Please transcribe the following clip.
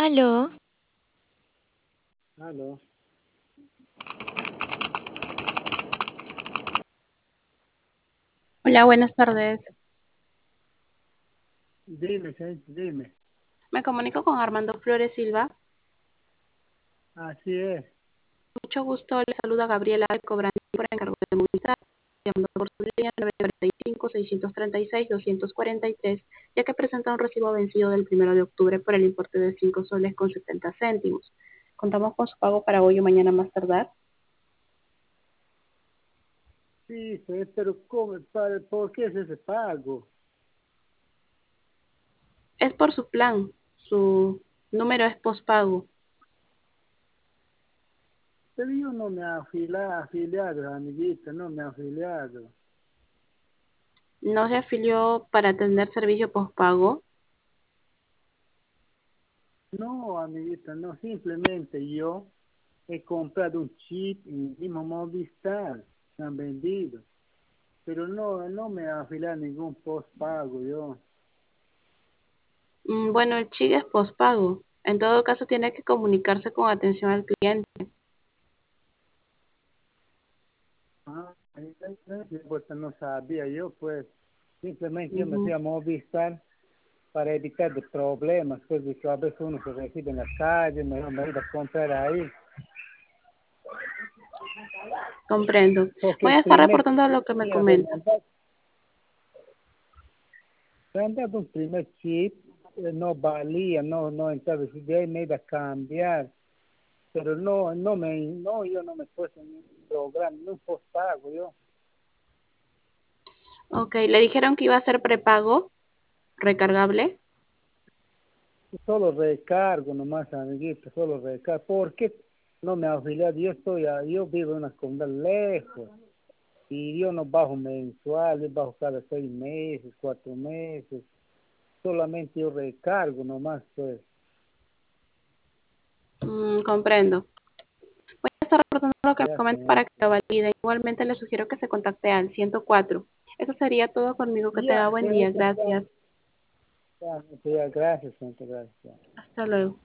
Aló, Aló, Hola, buenas tardes. dime, señorita, dime. Me comunico con Armando Flores Silva. Así es. Mucho gusto, le saluda Gabriela de Cobrante por encargo de Movistar, llamando por su línea 945-636-243, ya que presenta un recibo vencido del 1 de octubre por el importe de 5 soles con 70 céntimos. Contamos con su pago para hoy o mañana más tardar. Sí, pero ¿cómo, por qué es ese pago? Es por su plan, su número es pospago. Pero yo no me he afiliado, amiguita, no me he afiliado. ¿No se afilió para tener servicio pospago? No, amiguita, no, simplemente yo he comprado un chip y mismo Movistar, me han vendido. Pero no me he afiliado a ningún postpago yo. Bueno, el chip es pospago. En todo caso, tiene que comunicarse con atención al cliente. Ah, pues no sabía yo, pues simplemente yo me fui Ujú. a Movistar para evitar de problemas, pues de que a veces uno se recibe en la calle, mejor me iba a comprar ahí. Comprendo. Porque Voy el a estar primer reportando lo que me chip, a ver, comenta. me han dado un primer chip, no valía, no, entonces de ahí me iba a cambiar, pero yo no me he puesto en un programa, no postpago yo, Ok, le dijeron que iba a ser prepago, recargable. solo recargo nomás, amiguito, solo recargo, porque no me he afiliado, yo vivo en una comunidad lejos, y yo no bajo mensual, yo bajo cada 6 meses, 4 meses, solamente yo recargo nomás, pues. Comprendo. Voy a estar reportando lo que me Ya, comenta señor. para que lo valide. Igualmente le sugiero que se contacte al 104. Eso sería todo conmigo. Que tenga Ya, buen día. señorita, ya, Gracias. ya, ya, gracias, señorita, gracias. Hasta luego.